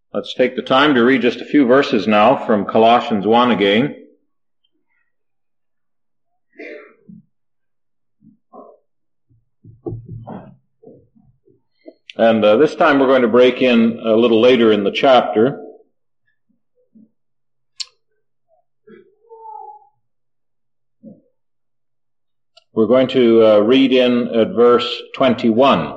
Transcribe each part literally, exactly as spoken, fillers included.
Let's take the time to read just a few verses now from Colossians one again. And uh, this time we're going to break in a little later in the chapter. We're going to uh, read in at verse twenty-one.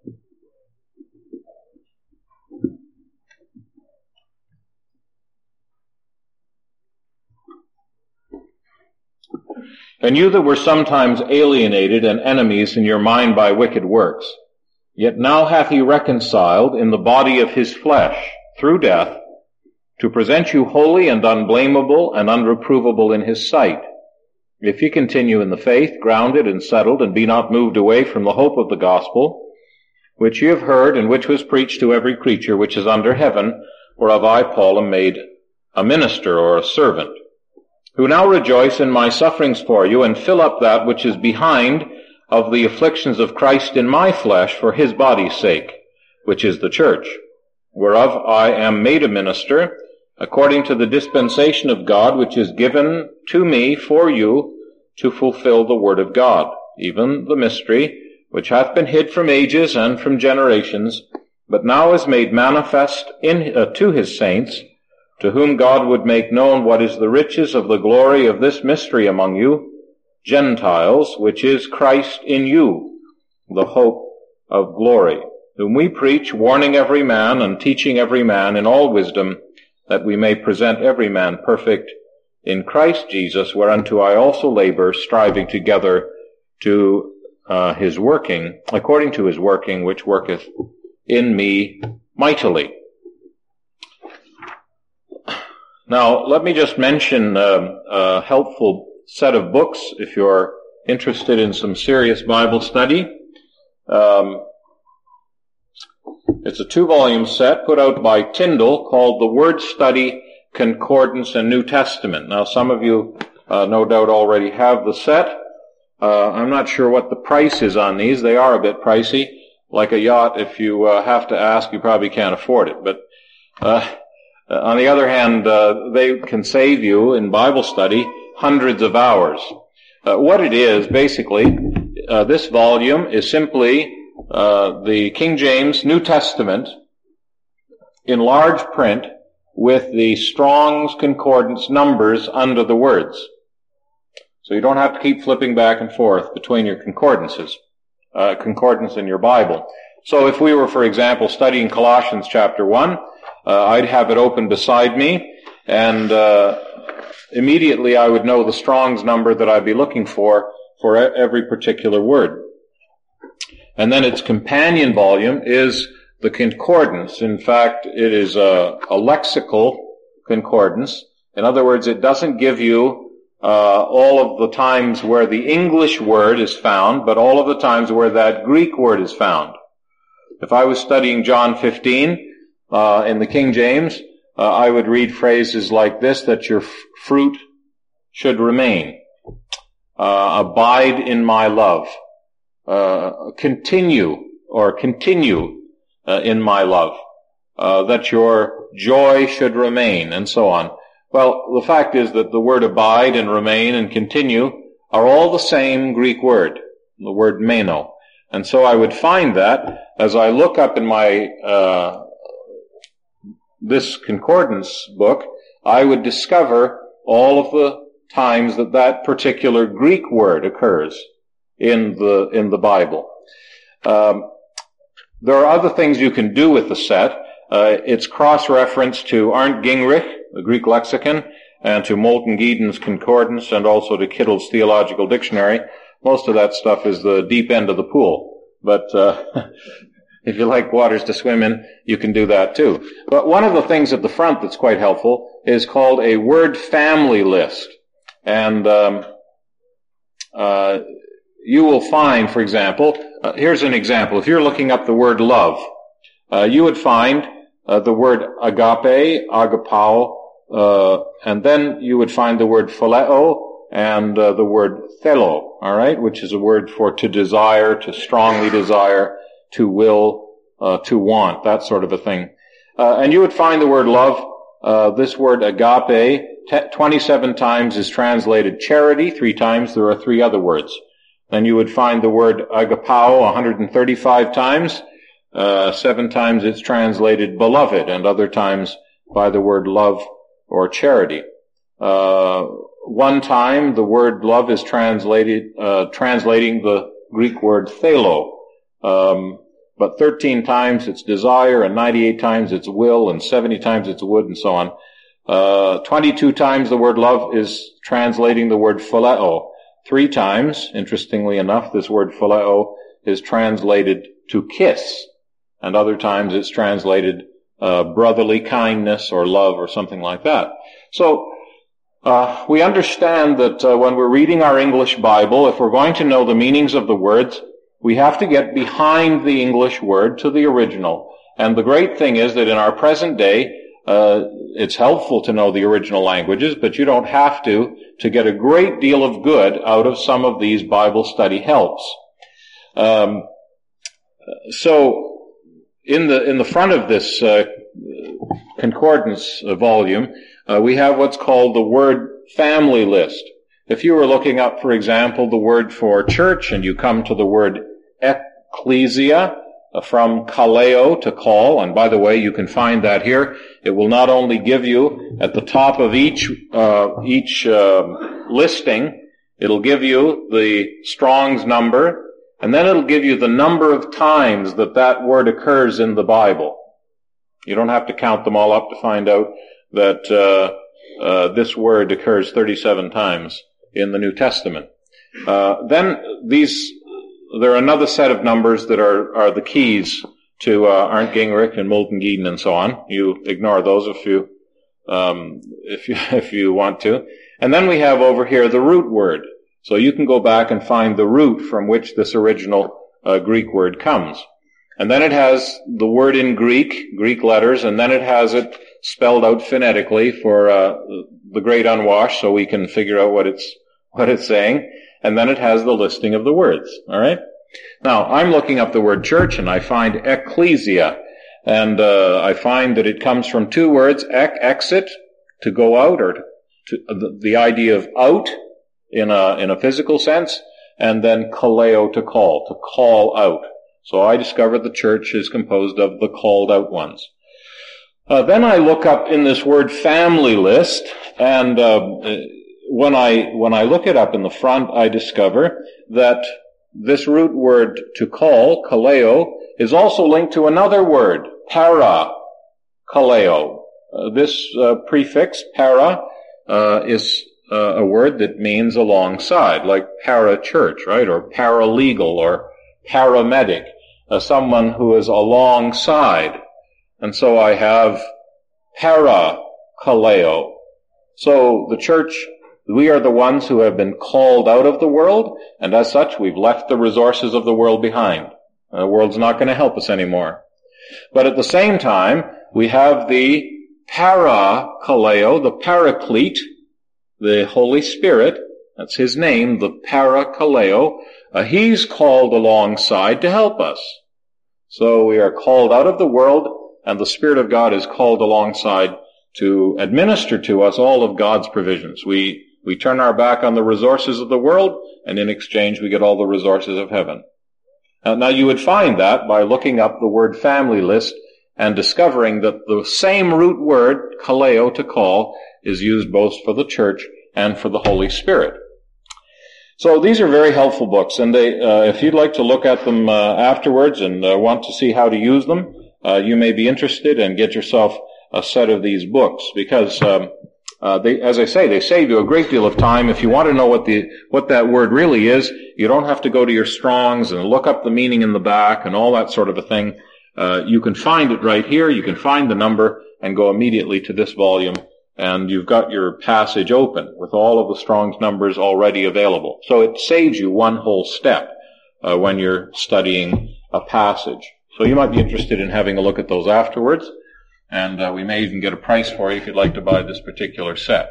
And you that were sometimes alienated and enemies in your mind by wicked works, yet now hath he reconciled in the body of his flesh through death, to present you holy and unblameable and unreprovable in his sight, if ye continue in the faith, grounded and settled, and be not moved away from the hope of the gospel, which ye have heard, and which was preached to every creature which is under heaven, whereof I, Paul, am made a minister or a servant, who now rejoice in my sufferings for you, and fill up that which is behind of the afflictions of Christ in my flesh for his body's sake, which is the church, whereof I am made a minister, according to the dispensation of God, which is given to me for you to fulfill the word of God, even the mystery, which hath been hid from ages and from generations, but now is made manifest in, uh, to his saints, to whom God would make known what is the riches of the glory of this mystery among you, Gentiles, which is Christ in you, the hope of glory, whom we preach, warning every man and teaching every man in all wisdom, that we may present every man perfect in Christ Jesus, whereunto I also labor, striving together to uh, his working, according to his working, which worketh in me mightily. Now, let me just mention um, a helpful set of books if you're interested in some serious Bible study. Um, it's a two-volume set put out by Tyndale called The Word Study, Concordance, and New Testament. Now, some of you uh, no doubt already have the set. Uh, I'm not sure what the price is on these. They are a bit pricey. Like a yacht, if you uh, have to ask, you probably can't afford it. But uh, on the other hand, uh, they can save you in Bible study hundreds of hours. Uh, what it is, basically, uh, this volume is simply uh, the King James New Testament in large print with the Strong's Concordance numbers under the words. So you don't have to keep flipping back and forth between your concordances, uh, concordance in your Bible. So if we were, for example, studying Colossians chapter one, uh, I'd have it open beside me, and uh, immediately I would know the Strong's number that I'd be looking for for every particular word. And then its companion volume is the concordance. In fact, it is a, a lexical concordance. In other words, it doesn't give you uh, all of the times where the English word is found, but all of the times where that Greek word is found. If I was studying John fifteen uh, in the King James, uh, I would read phrases like this, that your f- fruit should remain, uh, abide in my love, uh, continue or continue uh, in my love, uh, that your joy should remain, and so on. Well, the fact is that the word abide and remain and continue are all the same Greek word, the word meno. And so I would find that as I look up in my uh this concordance book, I would discover all of the times that that particular Greek word occurs in the in the Bible. Um, there are other things you can do with the set. Uh, it's cross-reference to Arndt Gingrich, the Greek lexicon, and to Moulton Geedon's concordance, and also to Kittle's Theological Dictionary. Most of that stuff is the deep end of the pool, but uh, if you like waters to swim in, you can do that too. But one of the things at the front that's quite helpful is called a word family list. And um, uh, you will find, for example, uh, here's an example. If you're looking up the word love, uh, you would find uh, the word agape, agapao, uh, and then you would find the word phileo and uh, the word thelo, all right, which is a word for to desire, to strongly desire, to will, uh, to want, that sort of a thing. Uh, and you would find the word love, uh, this word agape, t- twenty-seven times is translated charity. Three times there are three other words. Then you would find the word agapao one hundred thirty-five times. Uh, seven times it's translated beloved, and other times by the word love or charity. Uh, one time the word love is translated, uh, translating the Greek word thelo. Um, but thirteen times it's desire, and ninety-eight times it's will, and seventy times it's would, and so on. Uh, twenty-two times the word love is translating the word phileo. Three times, interestingly enough, this word phileo is translated to kiss, and other times it's translated uh, brotherly kindness or love or something like that. So uh, we understand that uh, when we're reading our English Bible, if we're going to know the meanings of the words, we have to get behind the English word to the original. And the great thing is that in our present day, uh, it's helpful to know the original languages, but you don't have to, to get a great deal of good out of some of these Bible study helps. Um, so, in the in the front of this uh, concordance volume, uh, we have what's called the word family list. If you were looking up, for example, the word for church, and you come to the word ecclesia, uh, from kaleo, to call, and by the way, you can find that here. It will not only give you, at the top of each uh, each uh, listing, it'll give you the Strong's number, and then it'll give you the number of times that that word occurs in the Bible. You don't have to count them all up to find out that uh, uh, this word occurs thirty-seven times in the New Testament. Uh, then these, there are another set of numbers that are, are the keys to uh, Arndt Gingrich and Milton Geeden and so on. You ignore those if you, um, if you, if you want to. And then we have over here the root word. So you can go back and find the root from which this original uh, Greek word comes. And then it has the word in Greek, Greek letters, and then it has it spelled out phonetically for uh, the great unwashed, so we can figure out what it's what it's saying. And then it has the listing of the words. All right. Now I'm looking up the word church, and I find ecclesia, and uh, I find that it comes from two words: ek, exit, to go out, or to, uh, the, the idea of out in a in a physical sense, and then kaleo, to call, to call out. So I discovered the church is composed of the called out ones. Uh, then I look up in this word family list, and uh, when I when I look it up in the front, I discover that this root word to call, kaleo, is also linked to another word, para, kaleo. Uh, this uh, prefix, para, uh, is uh, a word that means alongside, like para-church, right, or paralegal, or paramedic. Uh, someone who is alongside. And so I have para-kaleo. So the church, we are the ones who have been called out of the world, and as such, we've left the resources of the world behind. The world's not going to help us anymore. But at the same time, we have the para-kaleo, the paraclete, the Holy Spirit. That's his name, the para-kaleo. Uh, he's called alongside to help us. So we are called out of the world, and the Spirit of God is called alongside to administer to us all of God's provisions. We we turn our back on the resources of the world, and in exchange we get all the resources of heaven. Uh, now you would find that by looking up the word family list and discovering that the same root word, kaleo, to call, is used both for the church and for the Holy Spirit. So these are very helpful books, and they, uh, if you'd like to look at them uh, afterwards and uh, want to see how to use them, uh, you may be interested and get yourself a set of these books, because um, uh, they, as I say, they save you a great deal of time. If you want to know what the what that word really is, you don't have to go to your Strong's and look up the meaning in the back and all that sort of a thing. Uh, you can find it right here. You can find the number and go immediately to this volume, and you've got your passage open with all of the Strong's numbers already available. So it saves you one whole step uh, when you're studying a passage. So you might be interested in having a look at those afterwards, and uh, we may even get a price for you if you'd like to buy this particular set.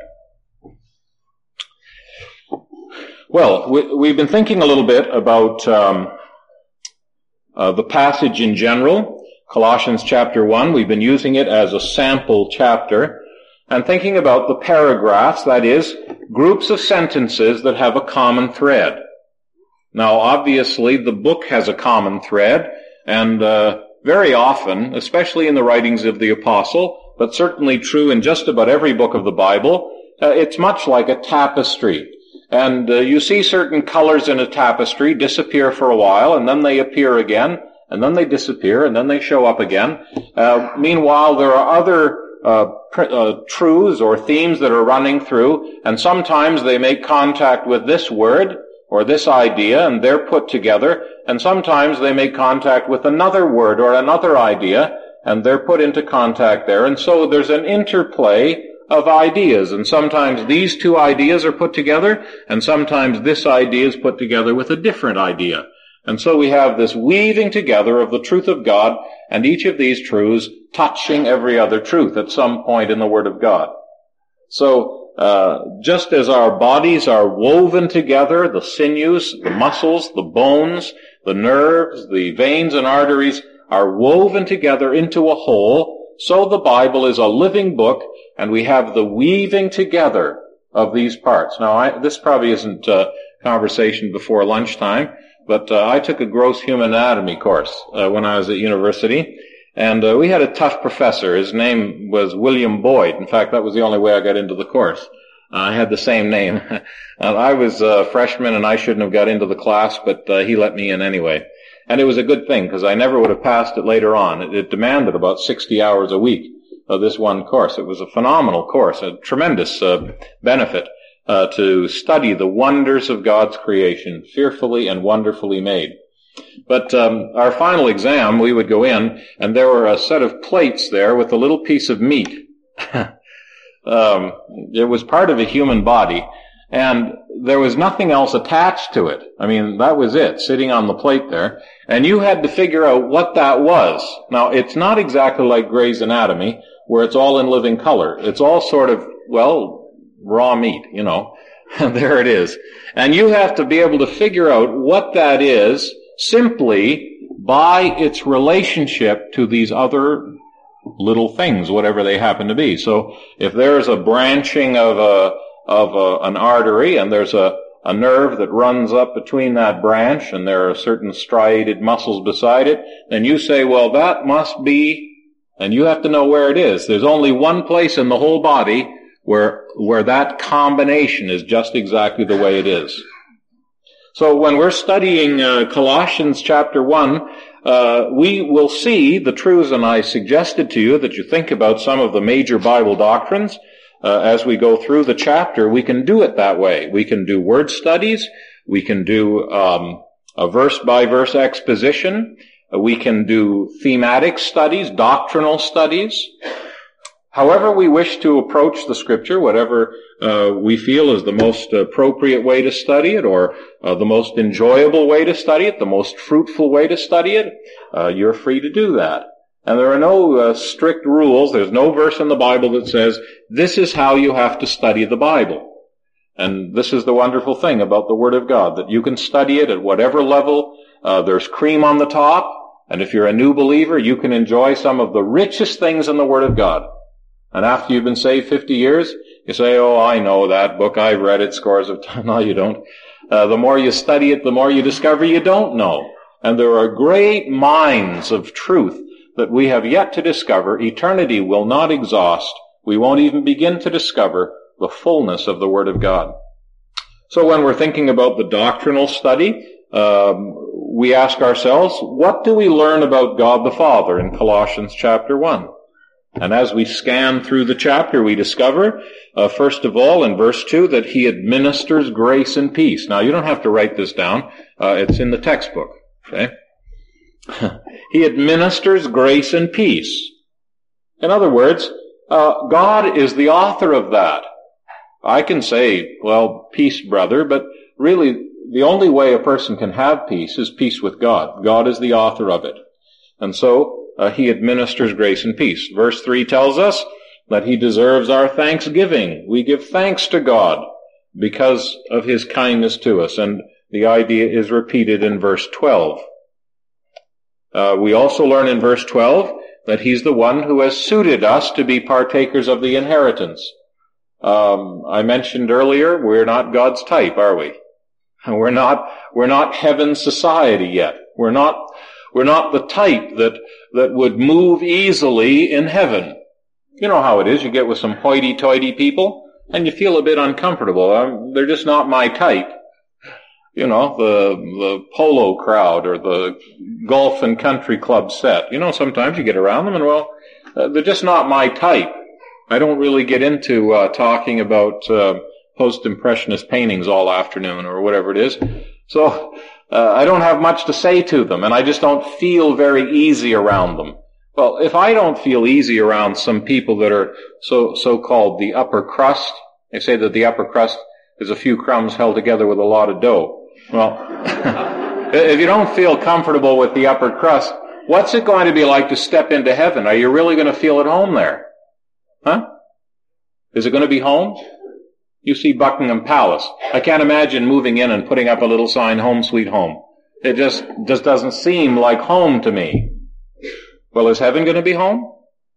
Well, we, we've been thinking a little bit about um, uh, the passage in general, Colossians chapter one. We've been using it as a sample chapter and thinking about the paragraphs, that is, groups of sentences that have a common thread. Now, obviously, the book has a common thread, and uh, very often, especially in the writings of the apostle, but certainly true in just about every book of the Bible, uh, it's much like a tapestry. And uh, you see certain colors in a tapestry disappear for a while, and then they appear again, and then they disappear, and then they show up again. Uh, meanwhile, there are other uh, pr- uh, truths or themes that are running through, and sometimes they make contact with this word or this idea, and they're put together, and sometimes they make contact with another word or another idea, and they're put into contact there. And so there's an interplay of ideas, and sometimes these two ideas are put together, and sometimes this idea is put together with a different idea. And so we have this weaving together of the truth of God, and each of these truths touching every other truth at some point in the Word of God. So, uh, just as our bodies are woven together, the sinews, the muscles, the bones, the nerves, the veins and arteries are woven together into a whole, so the Bible is a living book, and we have the weaving together of these parts. Now, I, this probably isn't a conversation before lunchtime, but uh, I took a gross human anatomy course uh, when I was at university, and uh, we had a tough professor. His name was William Boyd. In fact, that was the only way I got into the course. Uh, I had the same name. uh, I was a freshman, and I shouldn't have got into the class, but uh, he let me in anyway. And it was a good thing, because I never would have passed it later on. It, it demanded about sixty hours a week of this one course. It was a phenomenal course, a tremendous uh, benefit uh, to study the wonders of God's creation, fearfully and wonderfully made. But um, our final exam, we would go in, and there were a set of plates there with a little piece of meat. um, it was part of a human body, and there was nothing else attached to it. I mean, that was it, sitting on the plate there. And you had to figure out what that was. Now, it's not exactly like Grey's Anatomy, where it's all in living color. It's all sort of, well, raw meat, you know. And there it is. And you have to be able to figure out what that is simply by its relationship to these other little things, whatever they happen to be. So if there's a branching of a of a, an artery, and there's a, a nerve that runs up between that branch, and there are certain striated muscles beside it, then you say, well, that must be, and you have to know where it is. There's only one place in the whole body where where that combination is just exactly the way it is. So when we're studying uh, Colossians chapter one, uh, we will see the truths, and I suggested to you that you think about some of the major Bible doctrines. Uh, as we go through the chapter, we can do it that way. We can do word studies. We can do um, a verse-by-verse exposition. Uh, we can do thematic studies, doctrinal studies. However we wish to approach the Scripture, whatever uh, we feel is the most appropriate way to study it, or uh, the most enjoyable way to study it, the most fruitful way to study it, uh, you're free to do that. And there are no uh, strict rules. There's no verse in the Bible that says, this is how you have to study the Bible. And this is the wonderful thing about the Word of God, that you can study it at whatever level. Uh, there's cream on the top. And if you're a new believer, you can enjoy some of the richest things in the Word of God. And after you've been saved fifty years, you say, oh, I know that book. I've read it scores of times. No, you don't. Uh, the more you study it, the more you discover you don't know. And there are great mines of truth that we have yet to discover. Eternity will not exhaust. We won't even begin to discover the fullness of the Word of God. So when we're thinking about the doctrinal study, um, we ask ourselves, what do we learn about God the Father in Colossians chapter one? And as we scan through the chapter, we discover, uh, first of all, in verse two, that He administers grace and peace. Now, you don't have to write this down. Uh, it's in the textbook, okay? He administers grace and peace. In other words, uh, God is the author of that. I can say, well, peace, brother, but really the only way a person can have peace is peace with God. God is the author of it. And so uh, He administers grace and peace. Verse three tells us that He deserves our thanksgiving. We give thanks to God because of His kindness to us. And the idea is repeated in verse twelve. Uh, we also learn in verse twelve that he's the one who has suited us to be partakers of the inheritance. Um, I mentioned earlier, we're not God's type, are we? We're not, we're not heaven's society yet. We're not, we're not the type that, that would move easily in heaven. You know how it is. You get with some hoity-toity people, and you feel a bit uncomfortable. Um, they're just not my type. You know, the, the polo crowd or the golf and country club set. You know, sometimes you get around them and, well, uh, they're just not my type. I don't really get into uh, talking about uh, post-impressionist paintings all afternoon or whatever it is. So uh, I don't have much to say to them, and I just don't feel very easy around them. Well, if I don't feel easy around some people that are so so-called the upper crust, they say that the upper crust is a few crumbs held together with a lot of dough. Well, if you don't feel comfortable with the upper crust, what's it going to be like to step into heaven? Are you really going to feel at home there? Huh? Is it going to be home? You see Buckingham Palace. I can't imagine moving in and putting up a little sign, home sweet home. It just, just doesn't seem like home to me. Well, is heaven going to be home?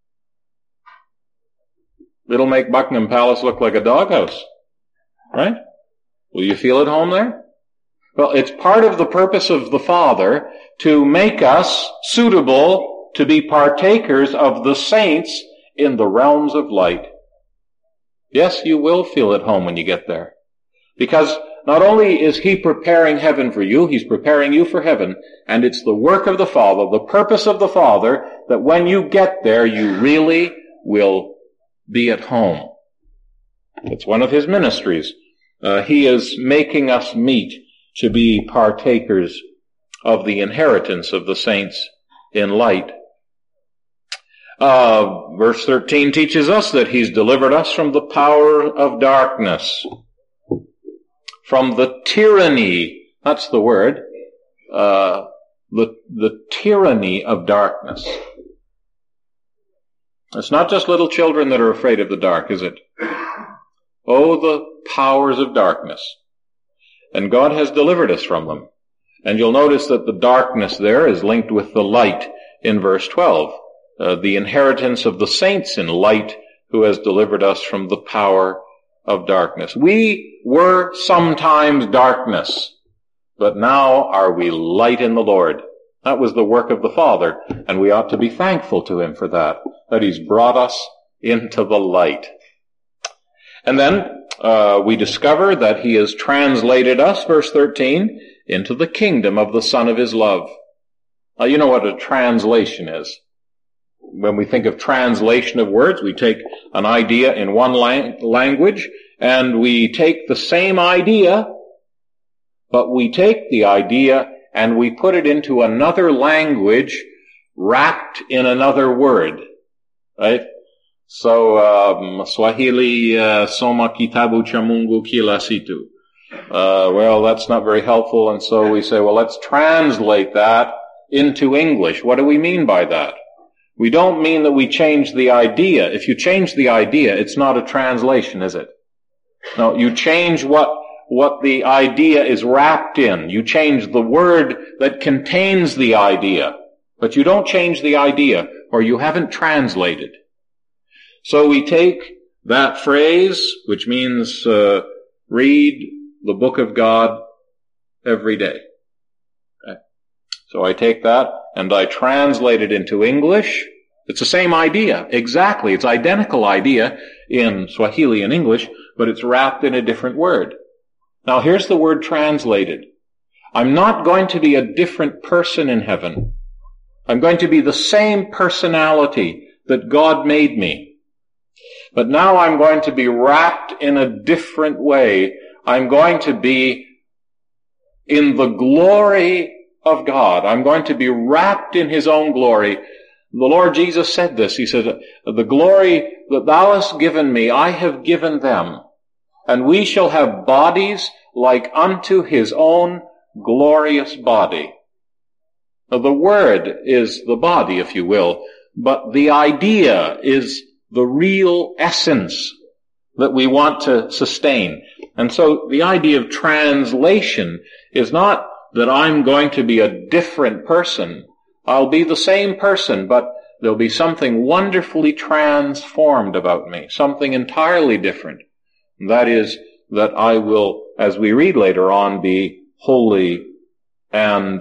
It'll make Buckingham Palace look like a doghouse. Right? Will you feel at home there? Well, it's part of the purpose of the Father to make us suitable to be partakers of the saints in the realms of light. Yes, you will feel at home when you get there. Because not only is He preparing heaven for you, He's preparing you for heaven, and it's the work of the Father, the purpose of the Father, that when you get there, you really will be at home. It's one of His ministries. Uh, he is making us meet to be partakers of the inheritance of the saints in light. Uh, verse thirteen teaches us that He's delivered us from the power of darkness, from the tyranny, that's the word, uh, the, the tyranny of darkness. It's not just little children that are afraid of the dark, is it? Oh, the powers of darkness. And God has delivered us from them. And you'll notice that the darkness there is linked with the light in verse twelve. Uh, the inheritance of the saints in light who has delivered us from the power of darkness. We were sometimes darkness, but now are we light in the Lord. That was the work of the Father, and we ought to be thankful to Him for that, that He's brought us into the light. And then uh, we discover that He has translated us, verse thirteen, into the kingdom of the Son of His love. Now, you know what a translation is. When we think of translation of words, we take an idea in one lang- language, and we take the same idea, but we take the idea and we put it into another language wrapped in another word. Right? So, um, Swahili, uh, soma kitabu cha Mungu kila situ. Uh, well, that's not very helpful, and so we say, well, let's translate that into English. What do we mean by that? We don't mean that we change the idea. If you change the idea, it's not a translation, is it? No, you change what, what the idea is wrapped in. You change the word that contains the idea. But you don't change the idea, or you haven't translated. So we take that phrase, which means uh, read the book of God every day. Okay. So I take that and I translate it into English. It's the same idea, exactly. It's identical idea in Swahili and English, but it's wrapped in a different word. Now here's the word translated. I'm not going to be a different person in heaven. I'm going to be the same personality that God made me. But now I'm going to be wrapped in a different way. I'm going to be in the glory of God. I'm going to be wrapped in His own glory. The Lord Jesus said this. He said, the glory that thou hast given me, I have given them. And we shall have bodies like unto His own glorious body. Now, the word is the body, if you will, but the idea is the real essence that we want to sustain. And so the idea of translation is not that I'm going to be a different person. I'll be the same person, but there'll be something wonderfully transformed about me, something entirely different. That is, that I will, as we read later on, be holy and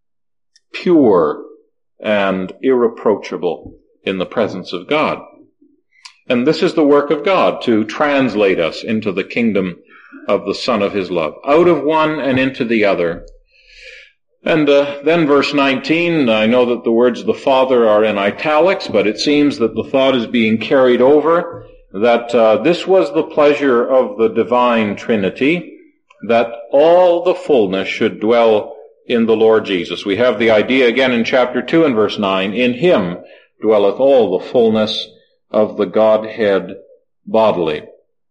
pure and irreproachable in the presence of God. And this is the work of God, to translate us into the kingdom of the Son of His love, out of one and into the other. And uh, then verse nineteen, I know that the words of the Father are in italics, but it seems that the thought is being carried over, that uh, this was the pleasure of the divine Trinity, that all the fullness should dwell in the Lord Jesus. We have the idea again in chapter two and verse nine, in Him dwelleth all the fullness of the Godhead bodily.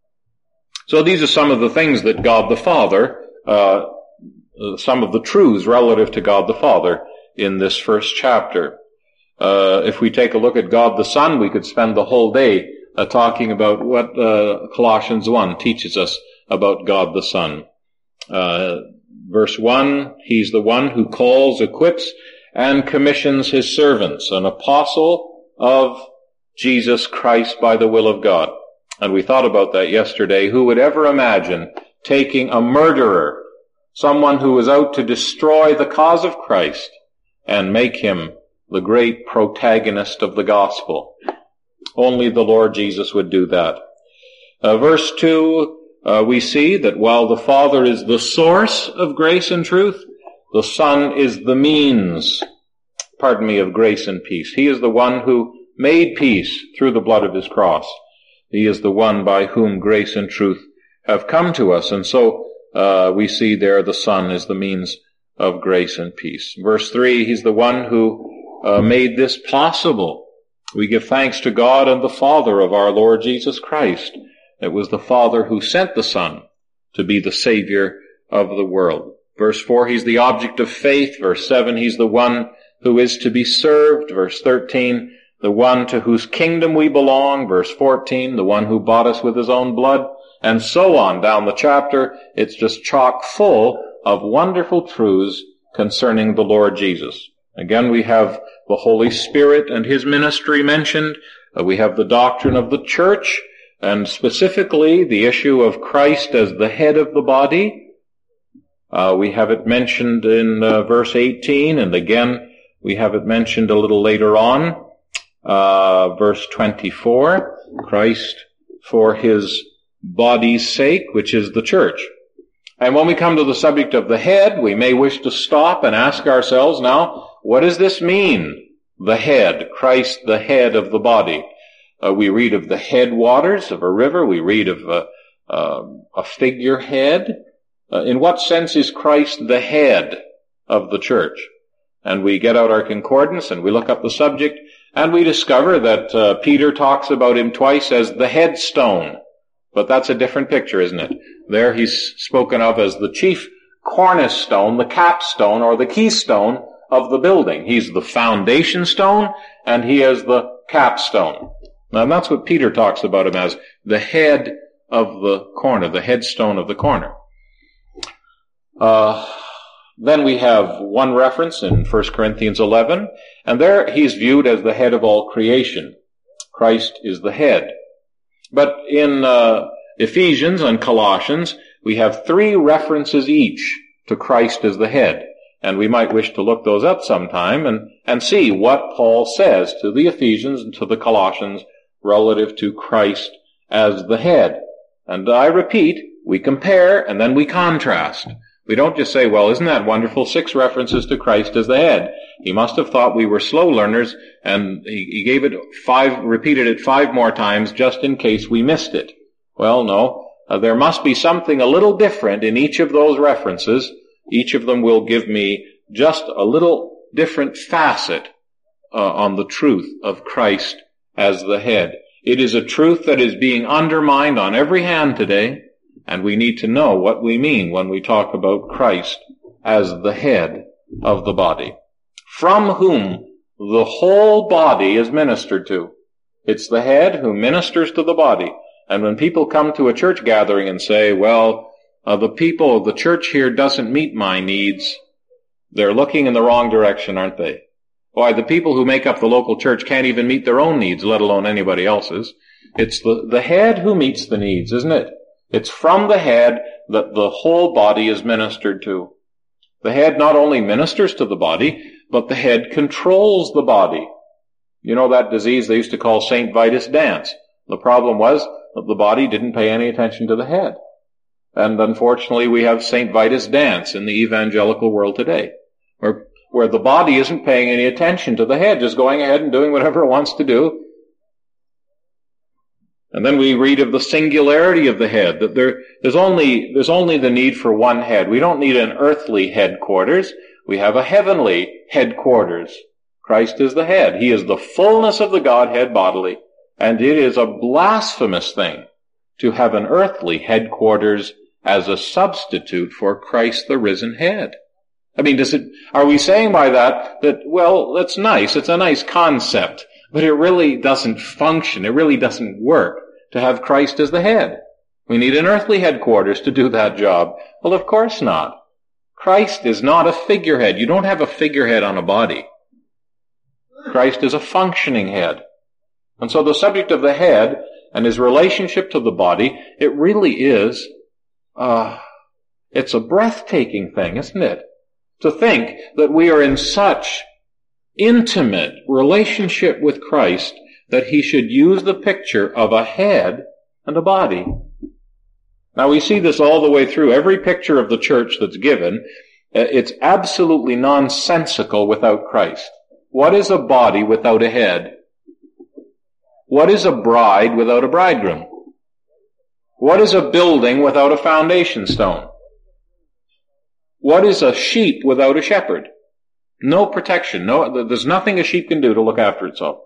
So these are some of the things that God the Father, uh, some of the truths relative to God the Father in this first chapter. Uh, if we take a look at God the Son, we could spend the whole day uh, talking about what uh, Colossians one teaches us about God the Son. Uh, verse one, He's the one who calls, equips, and commissions His servants, an apostle of Jesus Christ by the will of God. And we thought about that yesterday. Who would ever imagine taking a murderer, someone who was out to destroy the cause of Christ, and make him the great protagonist of the gospel? Only the Lord Jesus would do that. Uh, verse two, uh, we see that while the Father is the source of grace and truth, the Son is the means, pardon me, of grace and peace. He is the one who made peace through the blood of His cross. He is the one by whom grace and truth have come to us. And so uh, we see there the Son is the means of grace and peace. Verse three, He's the one who uh, made this possible. We give thanks to God and the Father of our Lord Jesus Christ. It was the Father who sent the Son to be the Savior of the world. Verse four, He's the object of faith. Verse seven, He's the one who is to be served. Verse thirteen, the one to whose kingdom we belong. Verse fourteen, the one who bought us with His own blood. And so on down the chapter. It's just chock full of wonderful truths concerning the Lord Jesus. Again, we have the Holy Spirit and His ministry mentioned. Uh, we have the doctrine of the church, and specifically the issue of Christ as the head of the body. Uh, we have it mentioned in uh, verse eighteen, and again we have it mentioned a little later on. Uh, verse twenty-four, Christ for His body's sake, which is the church. And when we come to the subject of the head, we may wish to stop and ask ourselves now, what does this mean? The head, Christ the head of the body. Uh, we read of the headwaters of a river. We read of uh, uh, a figurehead. Uh, in what sense is Christ the head of the church? And we get out our concordance and we look up the subject, and we discover that uh, Peter talks about Him twice as the headstone. But that's a different picture, isn't it? There He's spoken of as the chief cornerstone, the capstone, or the keystone of the building. He's the foundation stone, and He is the capstone. Now that's what Peter talks about Him as, the head of the corner, the headstone of the corner. Uh... Then we have one reference in First Corinthians eleven, and there He's viewed as the head of all creation. Christ is the head. But in uh, Ephesians and Colossians, we have three references each to Christ as the head. And we might wish to look those up sometime and, and see what Paul says to the Ephesians and to the Colossians relative to Christ as the head. And I repeat, we compare and then we contrast. We don't just say, well, isn't that wonderful? Six references to Christ as the head. He must have thought we were slow learners, and he, he gave it five, repeated it five more times just in case we missed it. Well, no. Uh, there must be something a little different in each of those references. Each of them will give me just a little different facet uh, on the truth of Christ as the head. It is a truth that is being undermined on every hand today. And we need to know what we mean when we talk about Christ as the head of the body, from whom the whole body is ministered to. It's the head who ministers to the body. And when people come to a church gathering and say, well, uh, the people of the church here doesn't meet my needs, they're looking in the wrong direction, aren't they? Why, the people who make up the local church can't even meet their own needs, let alone anybody else's. It's the, the head who meets the needs, isn't it? It's from the head that the whole body is ministered to. The head not only ministers to the body, but the head controls the body. You know that disease they used to call Saint Vitus dance. The problem was that the body didn't pay any attention to the head. And unfortunately we have Saint Vitus dance in the evangelical world today, where, where the body isn't paying any attention to the head, just going ahead and doing whatever it wants to do. And then we read of the singularity of the head, that there, there's only, there's only the need for one head. We don't need an earthly headquarters. We have a heavenly headquarters. Christ is the head. He is the fullness of the Godhead bodily. And it is a blasphemous thing to have an earthly headquarters as a substitute for Christ the risen head. I mean, does it, are we saying by that that, well, that's nice, it's a nice concept, but it really doesn't function, it really doesn't work to have Christ as the head? We need an earthly headquarters to do that job. Well, of course not. Christ is not a figurehead. You don't have a figurehead on a body. Christ is a functioning head. And so the subject of the head and his relationship to the body, it really is, uh, it's a breathtaking thing, isn't it? To think that we are in such intimate relationship with Christ that he should use the picture of a head and a body. Now we see this all the way through. Every picture of the church that's given, it's absolutely nonsensical without Christ. What is a body without a head? What is a bride without a bridegroom? What is a building without a foundation stone? What is a sheep without a shepherd? No protection. No, there's nothing a sheep can do to look after itself.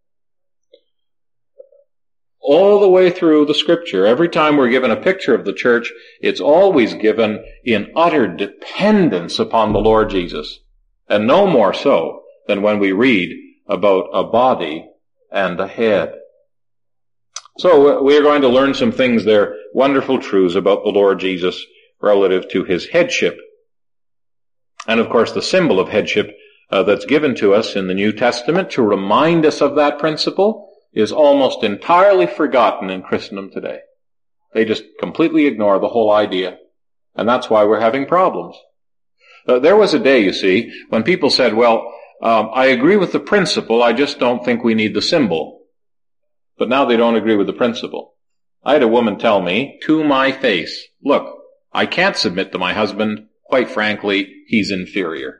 All the way through the scripture, every time we're given a picture of the church, it's always given in utter dependence upon the Lord Jesus. And no more so than when we read about a body and a head. So we are going to learn some things there, wonderful truths about the Lord Jesus relative to his headship. And of course the symbol of headship uh, that's given to us in the New Testament to remind us of that principle is almost entirely forgotten in Christendom today. They just completely ignore the whole idea. And that's why we're having problems. Uh, there was a day, you see, when people said, well, um, I agree with the principle, I just don't think we need the symbol. But now they don't agree with the principle. I had a woman tell me to my face, look, I can't submit to my husband. Quite frankly, he's inferior.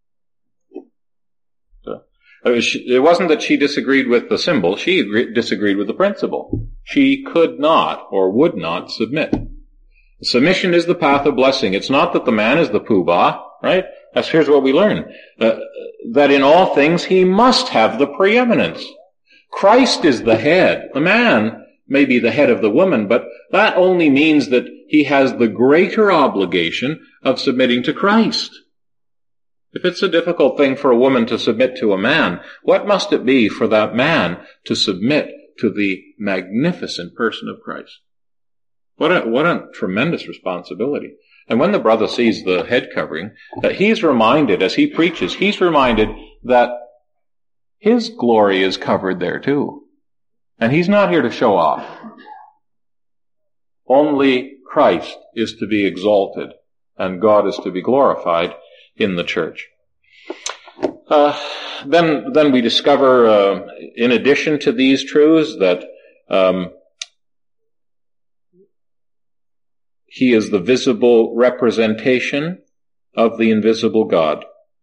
So, it wasn't that she disagreed with the symbol, she agreed, disagreed with the principle. She could not or would not submit. Submission is the path of blessing. It's not that the man is the poobah, right? That's, here's what we learn. Uh, that in all things he must have the preeminence. Christ is the head. The man may be the head of the woman, but that only means that he has the greater obligation of submitting to Christ. If it's a difficult thing for a woman to submit to a man, what must it be for that man to submit to the magnificent person of Christ? What a, what a tremendous responsibility. And when the brother sees the head covering, that he's reminded, as he preaches, he's reminded that his glory is covered there too. And he's not here to show off. Only Christ is to be exalted, and God is to be glorified in the church. Uh, then, then we discover, uh, in addition to these truths, that um, he is the visible representation of the invisible God.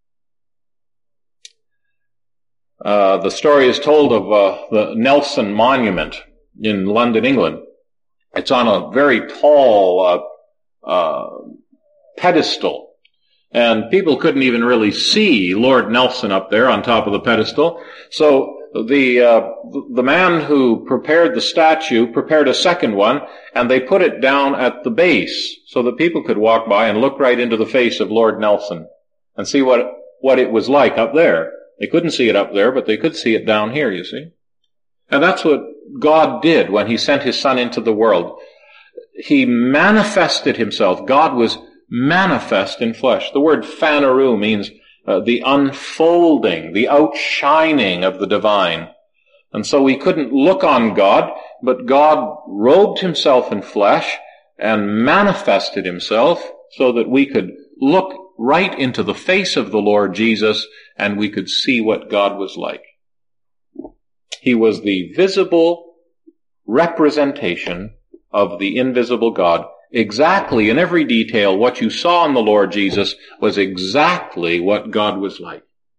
Uh, the story is told of uh, the Nelson Monument in London, England. It's on a very tall uh, uh, pedestal, and people couldn't even really see Lord Nelson up there on top of the pedestal. So the uh, the man who prepared the statue prepared a second one, and they put it down at the base so that people could walk by and look right into the face of Lord Nelson and see what what it was like up there. They couldn't see it up there, but they could see it down here, you see. And that's what God did when he sent his Son into the world. He manifested himself. God was manifest in flesh. The word phaneroo means uh, the unfolding, the outshining of the divine. And so we couldn't look on God, but God robed himself in flesh and manifested himself so that we could look right into the face of the Lord Jesus and we could see what God was like. He was the visible representation of the invisible God. Exactly, in every detail, what you saw in the Lord Jesus was exactly what God was like.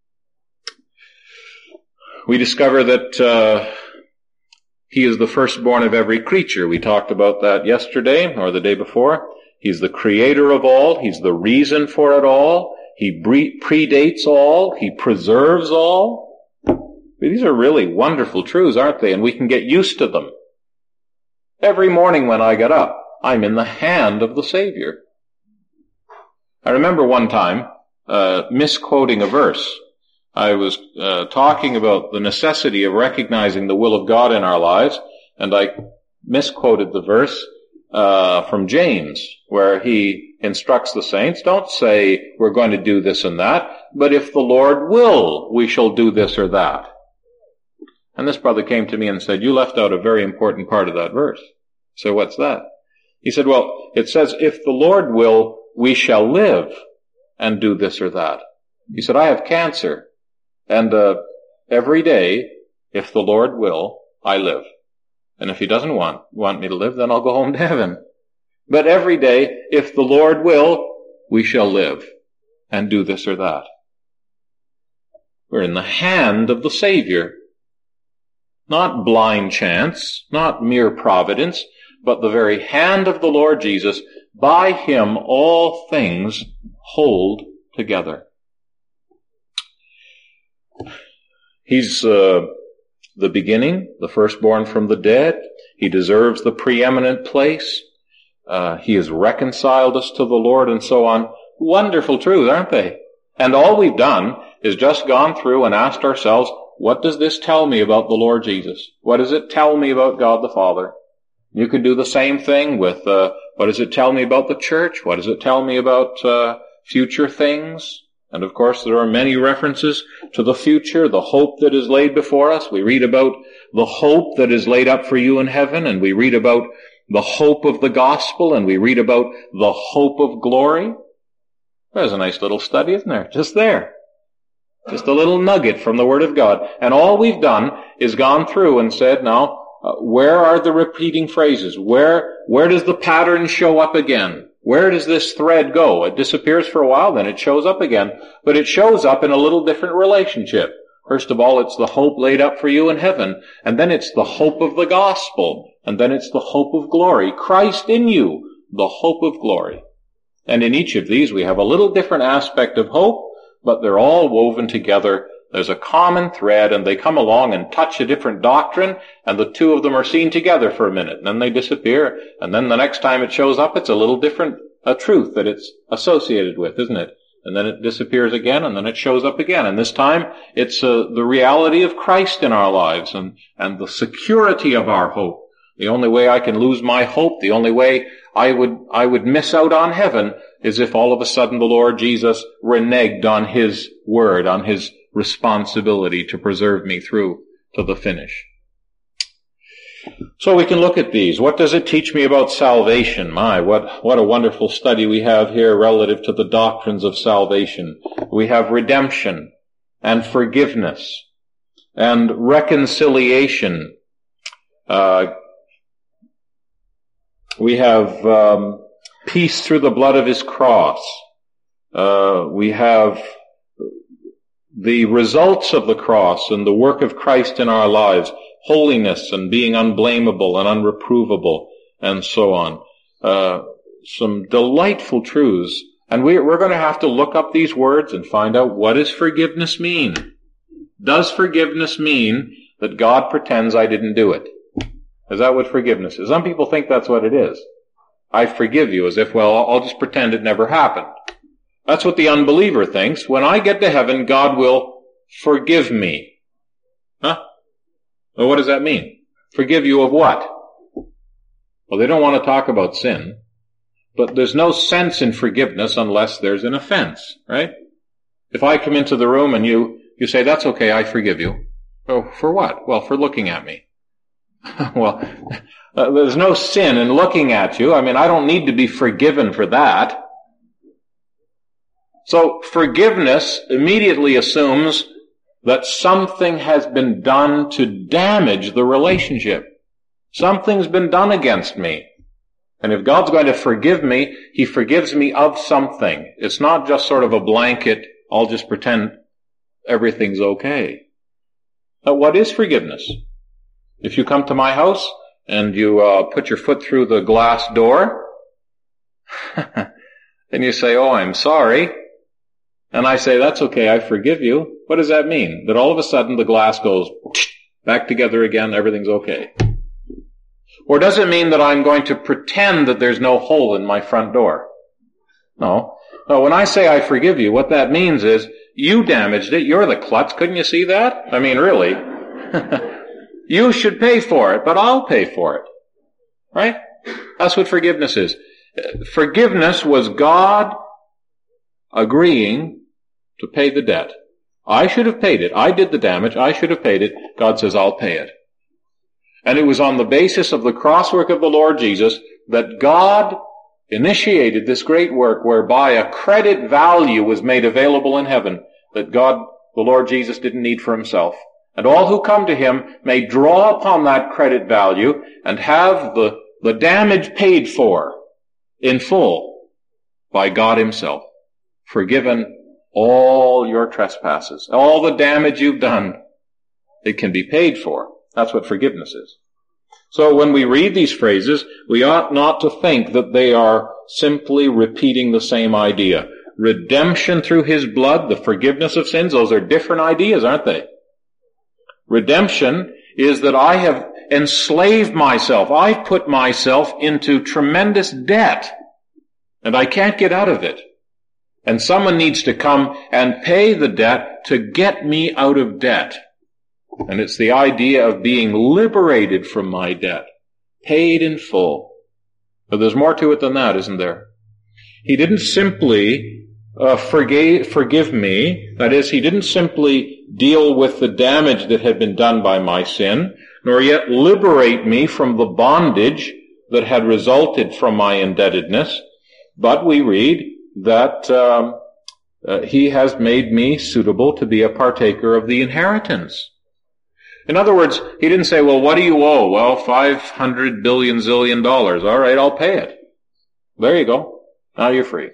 We discover that uh, he is the firstborn of every creature. We talked about that yesterday or the day before. He's the creator of all. He's the reason for it all. He bre- predates all. He preserves all. These are really wonderful truths, aren't they? And we can get used to them. Every morning when I get up, I'm in the hand of the Savior. I remember one time uh, misquoting a verse. I was uh, talking about the necessity of recognizing the will of God in our lives, and I misquoted the verse uh, from James, where he instructs the saints, don't say we're going to do this and that, but if the Lord will, we shall do this or that. And this brother came to me and said, you left out a very important part of that verse. So what's that? He said, well, it says, if the Lord will, we shall live and do this or that. He said, I have cancer. And uh, every day, if the Lord will, I live. And if he doesn't want, want me to live, then I'll go home to heaven. But every day, if the Lord will, we shall live and do this or that. We're in the hand of the Savior. Not blind chance, not mere providence, but the very hand of the Lord Jesus. By him all things hold together. He's uh, the beginning, the firstborn from the dead. He deserves the preeminent place. Uh, he has reconciled us to the Lord and so on. Wonderful truths, aren't they? And all we've done is just gone through and asked ourselves, what does this tell me about the Lord Jesus? What does it tell me about God the Father? You could do the same thing with, uh, what does it tell me about the church? What does it tell me about uh, future things? And of course, there are many references to the future, the hope that is laid before us. We read about the hope that is laid up for you in heaven, and we read about the hope of the gospel, and we read about the hope of glory. There's a nice little study, isn't there? Just there. Just a little nugget from the Word of God. And all we've done is gone through and said, now, uh, where are the repeating phrases? Where, where does the pattern show up again? Where does this thread go? It disappears for a while, then it shows up again. But it shows up in a little different relationship. First of all, it's the hope laid up for you in heaven. And then it's the hope of the gospel. And then it's the hope of glory. Christ in you, the hope of glory. And in each of these, we have a little different aspect of hope, but they're all woven together. There's a common thread, and they come along and touch a different doctrine, and the two of them are seen together for a minute, and then they disappear, and then the next time it shows up, it's a little different a truth that it's associated with, isn't it? And then it disappears again, and then it shows up again. And this time, it's uh, the reality of Christ in our lives, and, and the security of our hope. The only way I can lose my hope, the only way I would, I would miss out on heaven, is if all of a sudden the Lord Jesus reneged on his word, on his responsibility to preserve me through to the finish. So we can look at these. What does it teach me about salvation? My, what, what a wonderful study we have here relative to the doctrines of salvation. We have redemption and forgiveness and reconciliation. Uh, we have um, peace through the blood of his cross. Uh, we have the results of the cross and the work of Christ in our lives, holiness and being unblameable and unreprovable, and so on. Uh, some delightful truths. And we, we're going to have to look up these words and find out, what does forgiveness mean? Does forgiveness mean that God pretends I didn't do it? Is that what forgiveness is? Some people think that's what it is. I forgive you, as if, well, I'll just pretend it never happened. That's what the unbeliever thinks. When I get to heaven, God will forgive me. Huh? Well, what does that mean? Forgive you of what? Well, they don't want to talk about sin. But there's no sense in forgiveness unless there's an offense, right? If I come into the room and you, you say, that's okay, I forgive you. Oh, for what? Well, for looking at me. Well, uh, there's no sin in looking at you. I mean, I don't need to be forgiven for that. So forgiveness immediately assumes that something has been done to damage the relationship. Something's been done against me. And if God's going to forgive me, He forgives me of something. It's not just sort of a blanket, I'll just pretend everything's okay. Now, what is forgiveness? If you come to my house and you uh, put your foot through the glass door, and you say, oh, I'm sorry, and I say, that's okay, I forgive you, what does that mean? That all of a sudden the glass goes back together again, everything's okay. Or does it mean that I'm going to pretend that there's no hole in my front door? No. No, when I say I forgive you, what that means is, you damaged it, you're the klutz, couldn't you see that? I mean, really. You should pay for it, but I'll pay for it. Right? That's what forgiveness is. Forgiveness was God agreeing to pay the debt. I should have paid it. I did the damage. I should have paid it. God says, I'll pay it. And it was on the basis of the crosswork of the Lord Jesus that God initiated this great work whereby a credit value was made available in heaven that God, the Lord Jesus, didn't need for Himself. And all who come to Him may draw upon that credit value and have the, the damage paid for in full by God Himself. Forgiven all your trespasses, all the damage you've done, it can be paid for. That's what forgiveness is. So when we read these phrases, we ought not to think that they are simply repeating the same idea. Redemption through His blood, the forgiveness of sins, those are different ideas, aren't they? Redemption is that I have enslaved myself. I've put myself into tremendous debt, and I can't get out of it. And someone needs to come and pay the debt to get me out of debt. And it's the idea of being liberated from my debt, paid in full. But there's more to it than that, isn't there? He didn't simply uh, forgave, forgive me. That is, He didn't simply deal with the damage that had been done by my sin, nor yet liberate me from the bondage that had resulted from my indebtedness. But we read that um, uh, He has made me suitable to be a partaker of the inheritance. In other words, He didn't say, well, what do you owe? Well, five hundred billion zillion dollars. All right, I'll pay it. There you go. Now you're free.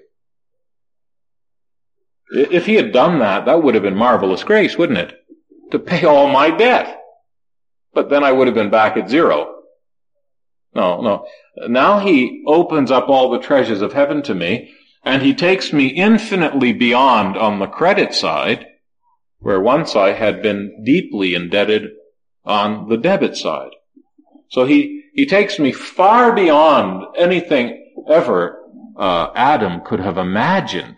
If He had done that, that would have been marvelous grace, wouldn't it? To pay all my debt. But then I would have been back at zero. No, no. Now He opens up all the treasures of heaven to me, and He takes me infinitely beyond on the credit side, where once I had been deeply indebted on the debit side. So He, he takes me far beyond anything ever uh, Adam could have imagined.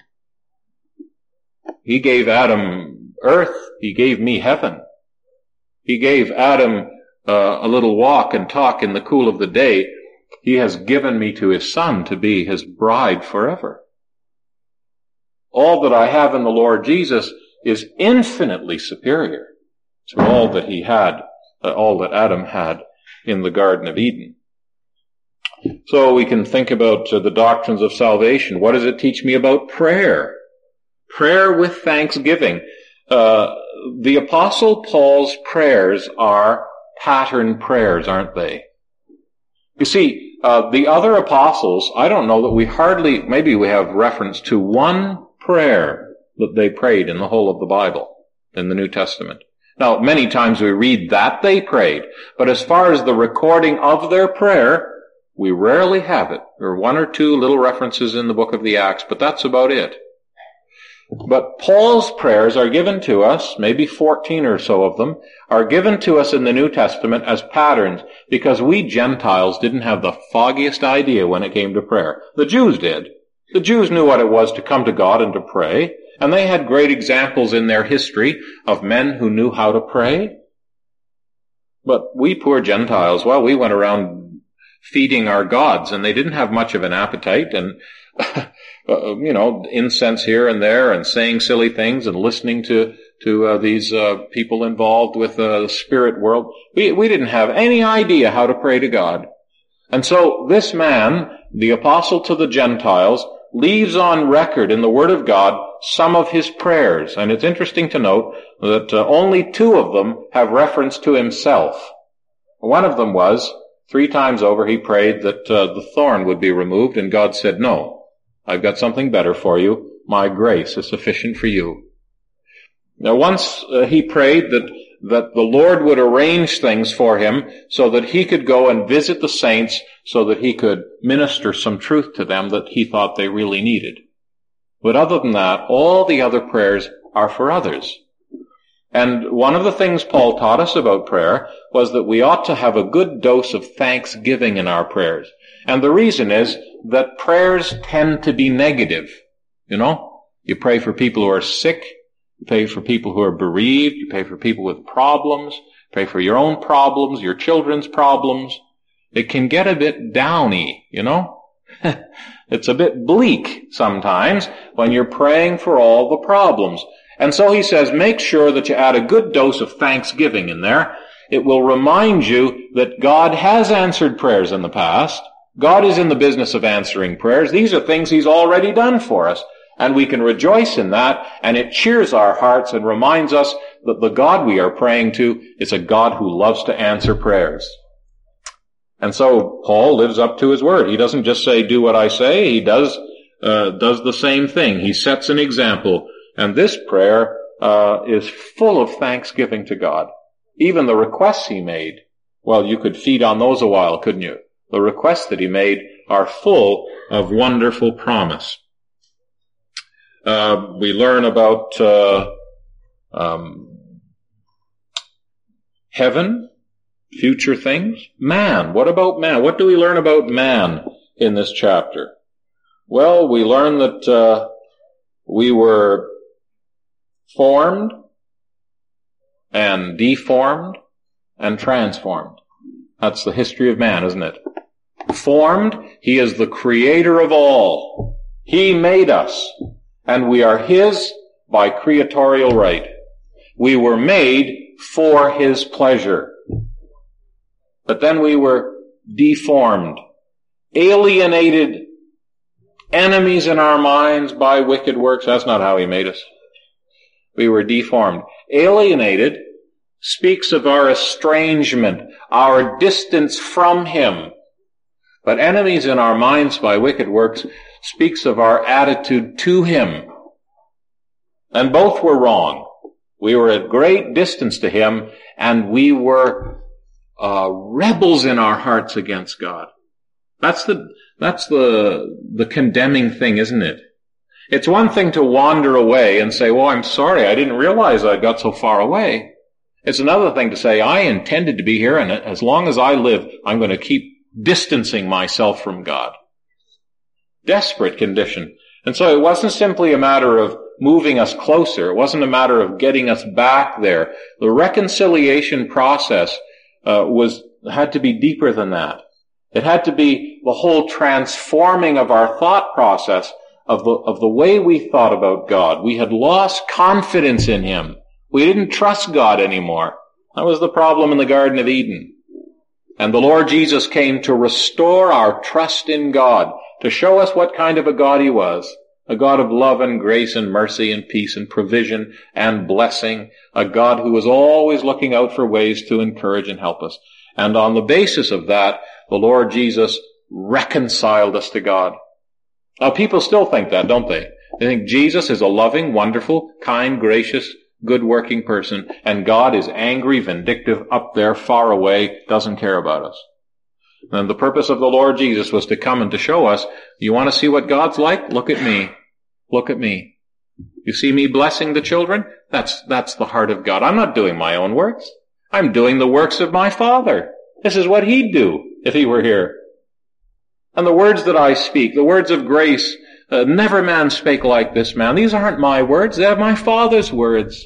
He gave Adam earth. He gave me heaven. He gave Adam uh, a little walk and talk in the cool of the day. He has given me to His Son to be His bride forever. All that I have in the Lord Jesus is infinitely superior to all that he had, uh, all that Adam had in the Garden of Eden. So we can think about uh, the doctrines of salvation. What does it teach me about prayer? Prayer with thanksgiving. Uh, the Apostle Paul's prayers are pattern prayers, aren't they? You see, uh, the other apostles, I don't know that we hardly, maybe we have reference to one prayer that they prayed in the whole of the Bible, in the New Testament. Now, many times we read that they prayed, but as far as the recording of their prayer, we rarely have it. There are one or two little references in the book of the Acts, but that's about it. But Paul's prayers are given to us, maybe fourteen or so of them, are given to us in the New Testament as patterns, because we Gentiles didn't have the foggiest idea when it came to prayer. The Jews did. The Jews knew what it was to come to God and to pray, and they had great examples in their history of men who knew how to pray. But we poor Gentiles, well, we went around feeding our gods, and they didn't have much of an appetite, and uh, you know, incense here and there and saying silly things and listening to to uh, these uh, people involved with uh, the spirit world. We, we didn't have any idea how to pray to God. And so this man, the apostle to the Gentiles, leaves on record in the Word of God some of his prayers. And it's interesting to note that uh, only two of them have reference to himself. One of them was, three times over, he prayed that uh, the thorn would be removed, and God said, no, I've got something better for you. My grace is sufficient for you. Now, once uh, he prayed that that the Lord would arrange things for him so that he could go and visit the saints, so that he could minister some truth to them that he thought they really needed. But other than that, all the other prayers are for others. And one of the things Paul taught us about prayer was that we ought to have a good dose of thanksgiving in our prayers. And the reason is that prayers tend to be negative. You know, you pray for people who are sick, you pray for people who are bereaved, you pray for people with problems, pray for your own problems, your children's problems. It can get a bit downy, you know. It's a bit bleak sometimes when you're praying for all the problems. And so he says, make sure that you add a good dose of thanksgiving in there. It will remind you that God has answered prayers in the past. God is in the business of answering prayers. These are things he's already done for us. And we can rejoice in that, and it cheers our hearts and reminds us that the God we are praying to is a God who loves to answer prayers. And so Paul lives up to his word. He doesn't just say, do what I say. He does uh, does the same thing. He sets an example. And this prayer uh, is full of thanksgiving to God. Even the requests he made, well, you could feed on those a while, couldn't you? The requests that he made are full of wonderful promise. Uh, we learn about uh, um, heaven, future things. Man, what about man? What do we learn about man in this chapter? Well, we learn that uh, we were formed and deformed and transformed. That's the history of man, isn't it? Formed, he is the creator of all. He made us. And we are his by creatorial right. We were made for his pleasure. But then we were deformed, alienated, enemies in our minds by wicked works. That's not how he made us. We were deformed. Alienated speaks of our estrangement, our distance from him. But enemies in our minds by wicked works speaks of our attitude to him. And both were wrong. We were at great distance to him, and we were uh, rebels in our hearts against God. That's the that's the the condemning thing, isn't it? It's one thing to wander away and say, well, I'm sorry, I didn't realize I got so far away. It's another thing to say, I intended to be here, and as long as I live, I'm going to keep distancing myself from God. Desperate condition. And so it wasn't simply a matter of moving us closer. It wasn't a matter of getting us back there. The reconciliation process uh, was had to be deeper than that. It had to be the whole transforming of our thought process, of the, of the way we thought about God. We had lost confidence in him. We didn't trust God anymore. That was the problem in the Garden of Eden. And the Lord Jesus came to restore our trust in God, to show us what kind of a God he was, a God of love and grace and mercy and peace and provision and blessing, a God who was always looking out for ways to encourage and help us. And on the basis of that, the Lord Jesus reconciled us to God. Now, people still think that, don't they? They think Jesus is a loving, wonderful, kind, gracious, good-working person, and God is angry, vindictive, up there, far away, doesn't care about us. And the purpose of the Lord Jesus was to come and to show us, you want to see what God's like? Look at me. Look at me. You see me blessing the children? That's, that's the heart of God. I'm not doing my own works. I'm doing the works of my Father. This is what he'd do if he were here. And the words that I speak, the words of grace, uh, never man spake like this man. These aren't my words. They're my Father's words.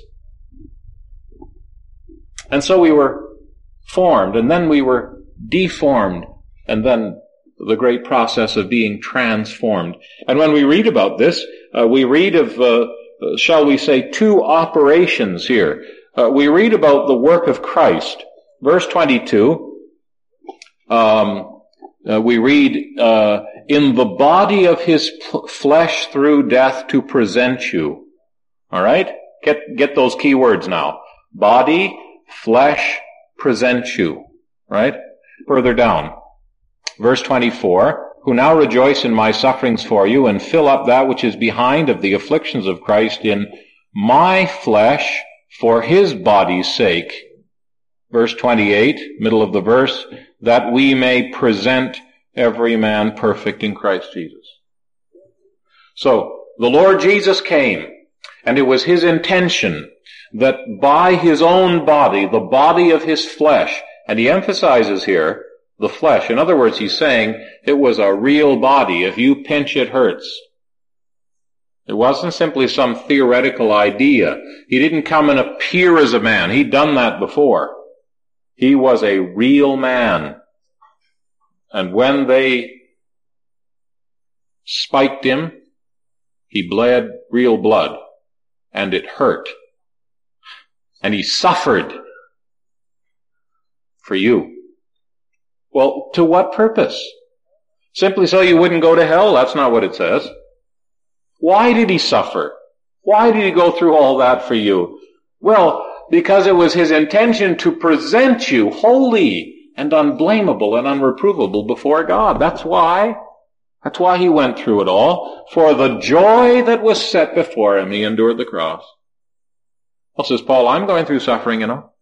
And so we were formed, and then we were deformed, and then the great process of being transformed. And when we read about this, uh, we read of, uh, shall we say, two operations here. Uh, we read about the work of Christ. Verse twenty-two, um, uh, we read, uh, in the body of his p- flesh through death to present you. All right? Get, get those key words now. Body, flesh, present you. Right? Further down. Verse twenty-four, who now rejoice in my sufferings for you and fill up that which is behind of the afflictions of Christ in my flesh for his body's sake. Verse twenty-eight, middle of the verse, that we may present every man perfect in Christ Jesus. So, the Lord Jesus came, and it was his intention that by his own body, the body of his flesh, and he emphasizes here, the flesh. In other words, he's saying it was a real body. If you pinch, it hurts. It wasn't simply some theoretical idea. He didn't come and appear as a man. He'd done that before. He was a real man. And when they spiked him, he bled real blood. And it hurt. And he suffered for you. Well, to what purpose? Simply so you wouldn't go to hell? That's not what it says. Why did he suffer? Why did he go through all that for you? Well, because it was his intention to present you holy and unblameable and unreprovable before God. That's why. That's why he went through it all. For the joy that was set before him, he endured the cross. Well, says Paul, I'm going through suffering, you know.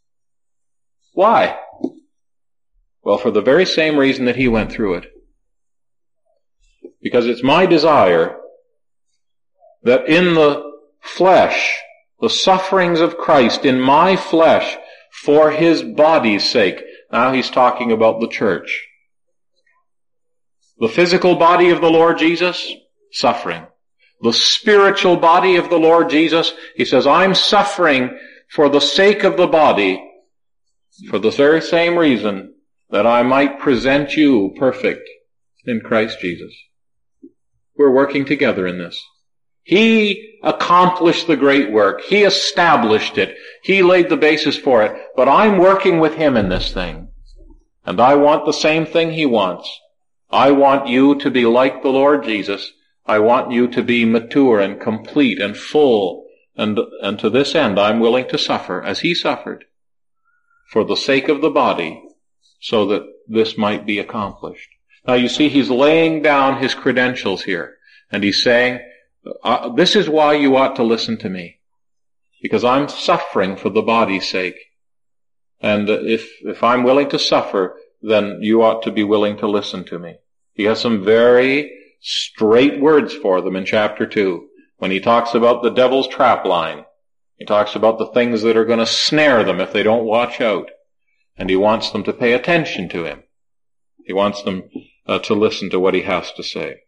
Why? Well, for the very same reason that he went through it. Because it's my desire that in the flesh, the sufferings of Christ in my flesh for his body's sake. Now he's talking about the church. The physical body of the Lord Jesus, suffering. The spiritual body of the Lord Jesus, he says, I'm suffering for the sake of the body, for the very same reason that I might present you perfect in Christ Jesus. We're working together in this. He accomplished the great work. He established it. He laid the basis for it. But I'm working with him in this thing. And I want the same thing he wants. I want you to be like the Lord Jesus. I want you to be mature and complete and full. And, and to this end, I'm willing to suffer as he suffered for the sake of the body, so that this might be accomplished. Now you see, he's laying down his credentials here. And he's saying, uh, this is why you ought to listen to me. Because I'm suffering for the body's sake. And if, if I'm willing to suffer, then you ought to be willing to listen to me. He has some very straight words for them in chapter two. When he talks about the devil's trap line. He talks about the things that are going to snare them if they don't watch out. And he wants them to pay attention to him. He wants them uh, to listen to what he has to say.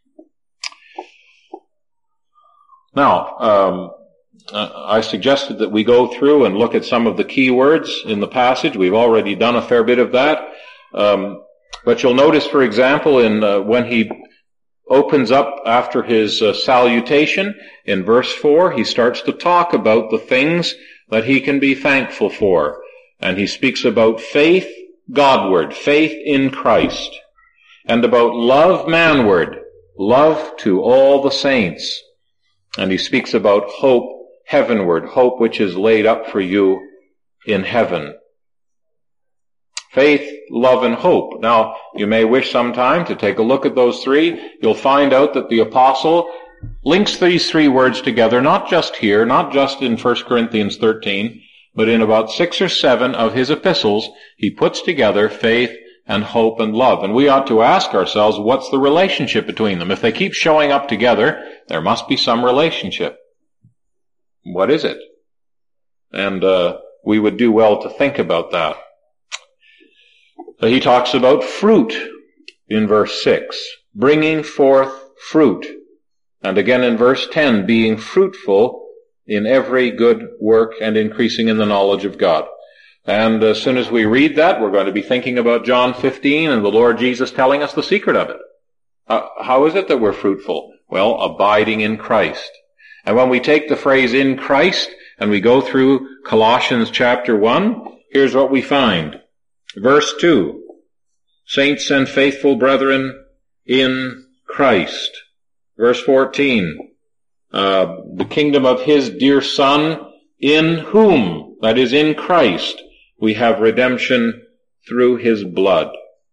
Now, um, uh, I suggested that we go through and look at some of the key words in the passage. We've already done a fair bit of that. Um, but you'll notice, for example, in uh, when he opens up after his uh, salutation, in verse four, he starts to talk about the things that he can be thankful for. And he speaks about faith Godward, faith in Christ, and about love manward, love to all the saints. And he speaks about hope heavenward, hope which is laid up for you in heaven. Faith, love, and hope. Now, you may wish sometime to take a look at those three. You'll find out that the apostle links these three words together, not just here, not just in First Corinthians thirteen, but in about six or seven of his epistles, he puts together faith and hope and love. And we ought to ask ourselves, what's the relationship between them? If they keep showing up together, there must be some relationship. What is it? And uh, we would do well to think about that. He talks about fruit in verse six, bringing forth fruit. And again in verse ten, being fruitful in every good work and increasing in the knowledge of God. And as soon as we read that, we're going to be thinking about John fifteen and the Lord Jesus telling us the secret of it. Uh, how is it that we're fruitful? Well, abiding in Christ. And when we take the phrase in Christ and we go through Colossians chapter one, here's what we find. Verse two, saints and faithful brethren in Christ. Verse fourteen, uh, the kingdom of his dear Son, in whom, that is in Christ, we have redemption through his blood.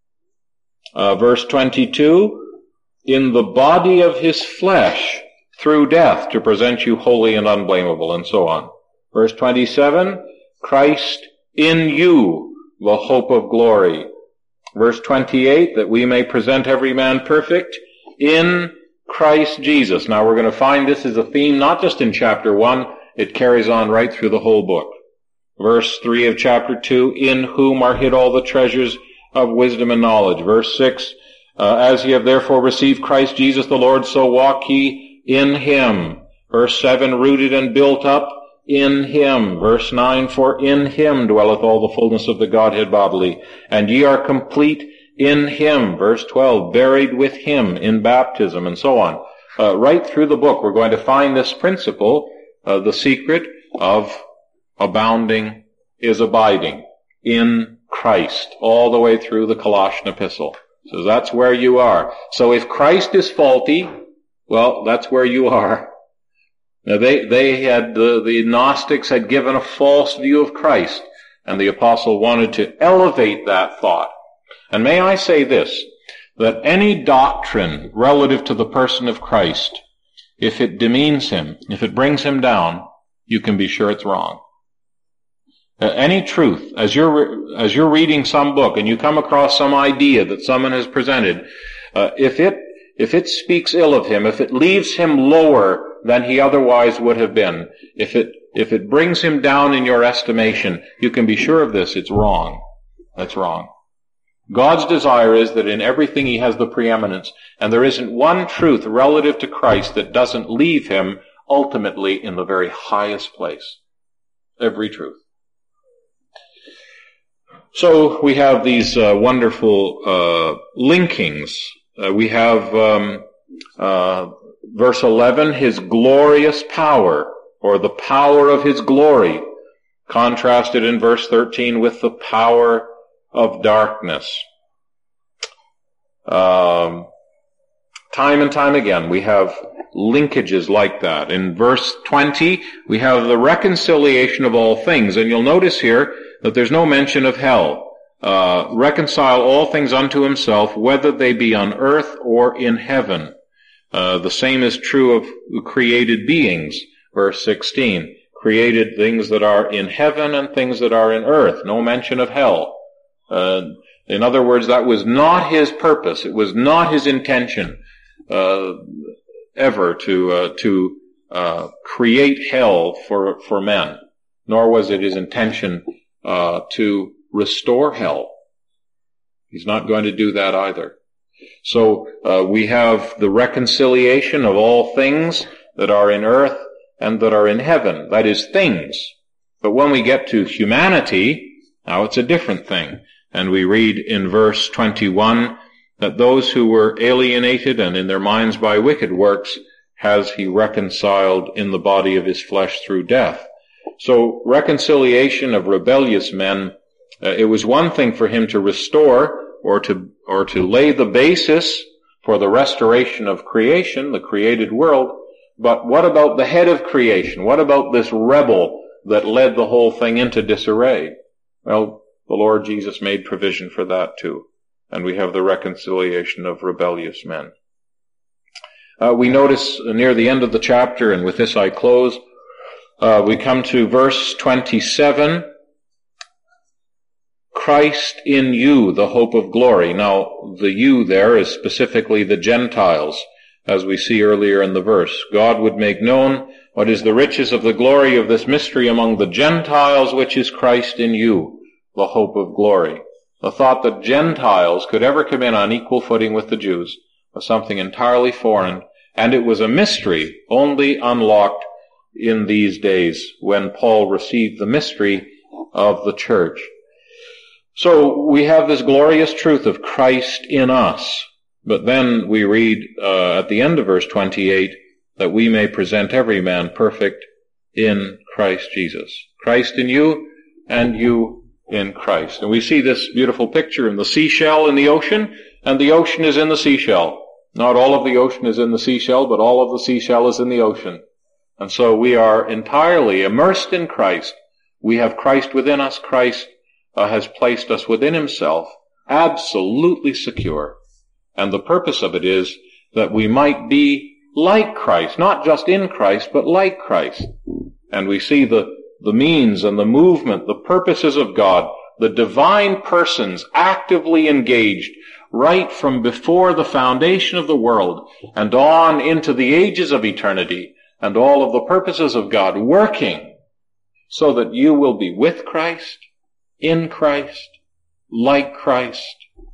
Uh, verse twenty-two, in the body of his flesh, through death, to present you holy and unblameable, and so on. Verse twenty-seven, Christ in you, the hope of glory. Verse twenty-eight, that we may present every man perfect in Christ Jesus. Now we're going to find this is a theme not just in chapter one, it carries on right through the whole book. Verse three of chapter two, in whom are hid all the treasures of wisdom and knowledge. Verse six, uh, as ye have therefore received Christ Jesus the Lord, so walk ye in him. Verse seven, rooted and built up in him. Verse nine, for in him dwelleth all the fullness of the Godhead bodily, and ye are complete in him. Verse twelve, buried with him in baptism, and so on. Uh, right through the book, we're going to find this principle, uh, the secret of abounding is abiding in Christ, all the way through the Colossian epistle. So that's where you are. So if Christ is faulty, well, that's where you are. Now they, they had, the, the Gnostics had given a false view of Christ, and the apostle wanted to elevate that thought. And may I say this, that any doctrine relative to the person of Christ, if it demeans him, if it brings him down, you can be sure it's wrong. Uh, any truth, as you're, as you're reading some book and you come across some idea that someone has presented, uh, if it, if it speaks ill of him, if it leaves him lower than he otherwise would have been, if it, if it brings him down in your estimation, you can be sure of this, it's wrong. That's wrong. God's desire is that in everything he has the preeminence, and there isn't one truth relative to Christ that doesn't leave him ultimately in the very highest place. Every truth. So we have these uh, wonderful uh, linkings. Uh, we have um, uh, verse eleven, his glorious power, or the power of his glory, contrasted in verse thirteen with the power of darkness. Um, time and time again, we have linkages like that. In verse twenty, we have the reconciliation of all things, and you'll notice here that there's no mention of hell. Uh, reconcile all things unto himself, whether they be on earth or in heaven. Uh, the same is true of created beings. Verse sixteen, created things that are in heaven and things that are in earth. No mention of hell. Uh, in other words, that was not his purpose. It was not his intention uh, ever to uh, to uh, create hell for for men. Nor was it his intention uh, to restore hell. He's not going to do that either. So uh, we have the reconciliation of all things that are in earth and that are in heaven. That is, things. But when we get to humanity, now it's a different thing. And we read in verse twenty-one that those who were alienated and in their minds by wicked works has he reconciled in the body of his flesh through death. So reconciliation of rebellious men, uh, it was one thing for him to restore or to or to lay the basis for the restoration of creation, the created world. But what about the head of creation? What about this rebel that led the whole thing into disarray? Well, the Lord Jesus made provision for that too. And we have the reconciliation of rebellious men. Uh, we notice near the end of the chapter, and with this I close, uh, we come to verse twenty-seven. Christ in you, the hope of glory. Now, the you there is specifically the Gentiles, as we see earlier in the verse. God would make known what is the riches of the glory of this mystery among the Gentiles, which is Christ in you, the hope of glory. The thought that Gentiles could ever come in on equal footing with the Jews was something entirely foreign, and it was a mystery only unlocked in these days when Paul received the mystery of the church. So we have this glorious truth of Christ in us. But then we read uh, at the end of verse twenty-eight that we may present every man perfect in Christ Jesus. Christ in you and you in Christ. And we see this beautiful picture in the seashell in the ocean, and the ocean is in the seashell. Not all of the ocean is in the seashell, but all of the seashell is in the ocean. And so we are entirely immersed in Christ. We have Christ within us. Christ uh, has placed us within himself, absolutely secure. And the purpose of it is that we might be like Christ, not just in Christ, but like Christ. And we see the, the means and the movement, the purposes of God, the divine persons actively engaged right from before the foundation of the world and on into the ages of eternity, and all of the purposes of God working so that you will be with Christ, in Christ, like Christ,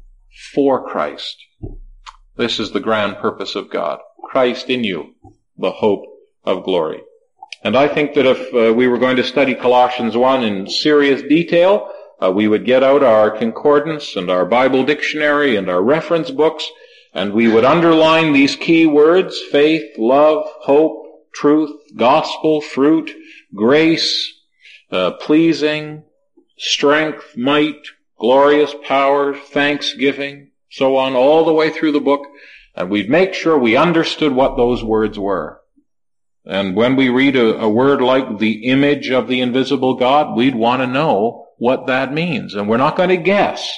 for Christ. This is the grand purpose of God. Christ in you, the hope of glory. And I think that if uh, we were going to study Colossians one in serious detail, uh, we would get out our concordance and our Bible dictionary and our reference books, and we would underline these key words: faith, love, hope, truth, gospel, fruit, grace, uh, pleasing, strength, might, glorious power, thanksgiving, so on, all the way through the book, and we'd make sure we understood what those words were. And when we read a, a word like the image of the invisible God, we'd want to know what that means. And we're not going to guess.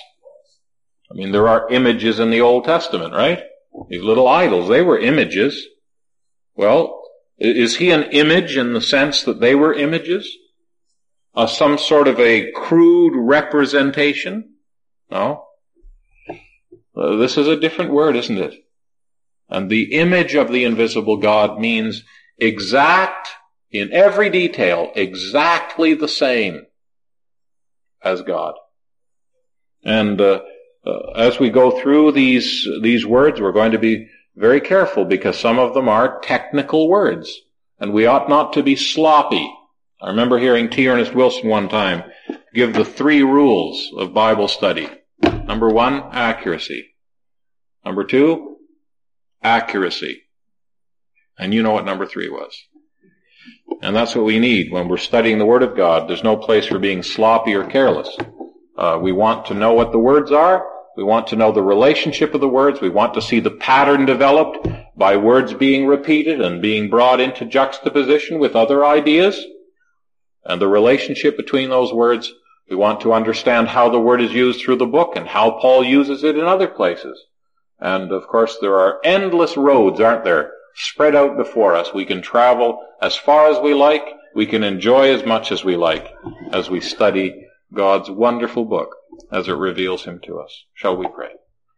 I mean, there are images in the Old Testament, right? These little idols, they were images. Well, is he an image in the sense that they were images? Uh, some sort of a crude representation? No. Uh, this is a different word, isn't it? And the image of the invisible God means exact, in every detail, exactly the same as God. And uh, uh, as we go through these these words, we're going to be very careful, because some of them are technical words, and we ought not to be sloppy. I remember hearing T. Ernest Wilson one time give the three rules of Bible study. Number one, accuracy. Number two, accuracy. And you know what number three was. And that's what we need when we're studying the Word of God. There's no place for being sloppy or careless. Uh, we want to know what the words are. We want to know the relationship of the words. We want to see the pattern developed by words being repeated and being brought into juxtaposition with other ideas. And the relationship between those words, we want to understand how the word is used through the book and how Paul uses it in other places. And of course, there are endless roads, aren't there, spread out before us. We can travel as far as we like. We can enjoy as much as we like as we study God's wonderful book as it reveals him to us. Shall we pray?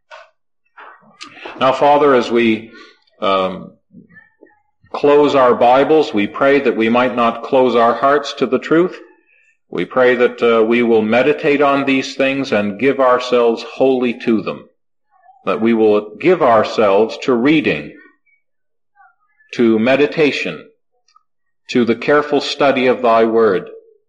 Now, Father, as we um, close our Bibles, we pray that we might not close our hearts to the truth. We pray that uh, we will meditate on these things and give ourselves wholly to them, that we will give ourselves to reading, to meditation, to the careful study of thy word.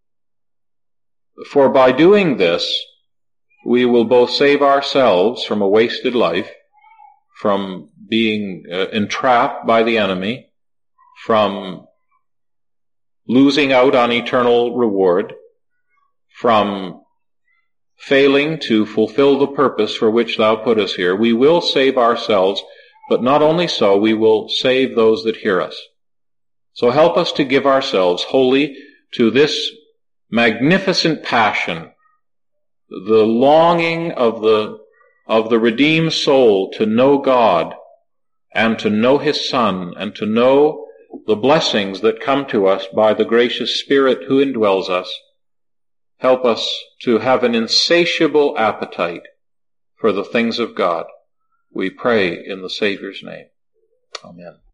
For by doing this, we will both save ourselves from a wasted life, from being uh, entrapped by the enemy, from losing out on eternal reward, from failing to fulfill the purpose for which thou put us here. We will save ourselves, but not only so, we will save those that hear us. So help us to give ourselves wholly to this magnificent passion, the longing of the of the redeemed soul to know God and to know his Son and to know the blessings that come to us by the gracious Spirit who indwells us. Help us to have an insatiable appetite for the things of God. We pray in the Savior's name. Amen.